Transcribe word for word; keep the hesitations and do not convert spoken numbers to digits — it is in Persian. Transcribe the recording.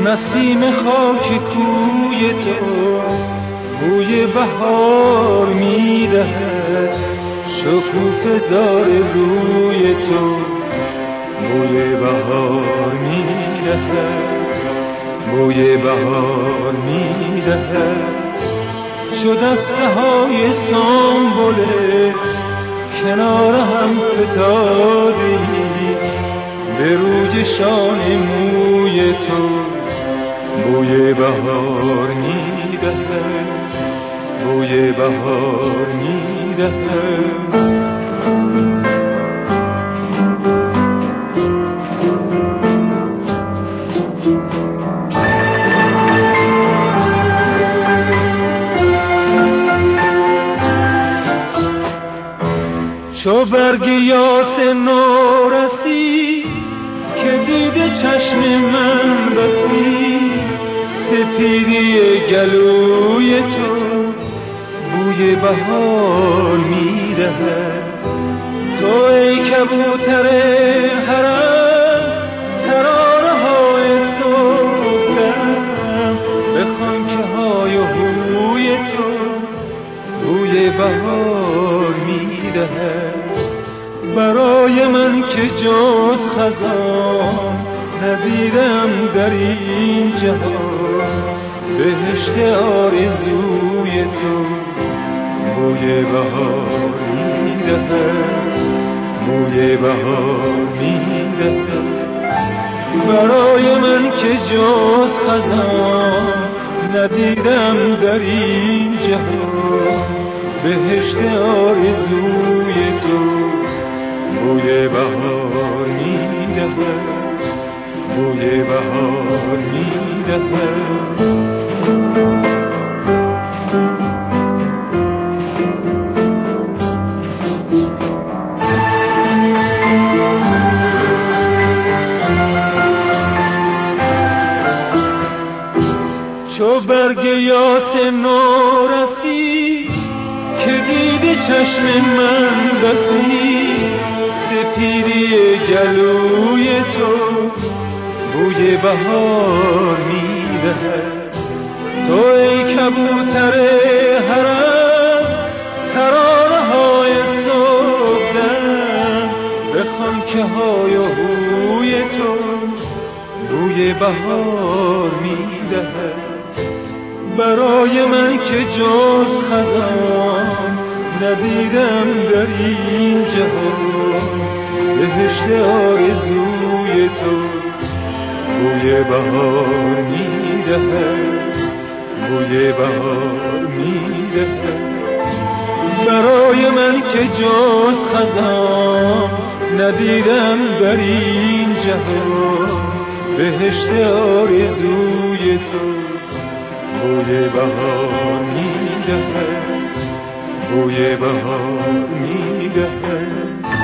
نسیم خاک کوی تو بوی بهار میدهد، شکوفه زار روی تو بوی بهار میدهد، بوی بهار میدهد. چو دسته های سنبله کنار هم فتادی، به روی شان موی تو بوی بهار میدهد، بوی بهار میدهد. چو برگ یاس نو رسی که دیده چشم من بسی، سپیدی گلوی تو بوی بهار میدهد. تو ای کبوتر حرم ترانه های صبحدم، به خانچه های هوی تو بوی بهار میدهد. برای من که جز خزان ندیدم در این جهان، بهشت آرزوی تو بوی بهار میدهد، بوی بهار میدهد. برای من که جز خزان ندیدم در این جهان، بهشت آرزوی تو بوی بهار میدهد، بوی بهار میدهد. چو برگ یاس نو رسی که دیده چشم من بسی، سپیدی گلوی تو بوی بهار میدهد. تو ای کبوتر حرم ترانه های صبحدم، به خانچه های هوی تو بوی بهار میدهد. برای من که جز خزان ندیدم در این جهان، بهشت آرزوی تو بوی بهار میدهد، بوی بهار میدهد. برای من که جز خزان ندیدم در این جهان، بهشت آرزوی تو بوی بهار میدهد، بوی بهار میدهد.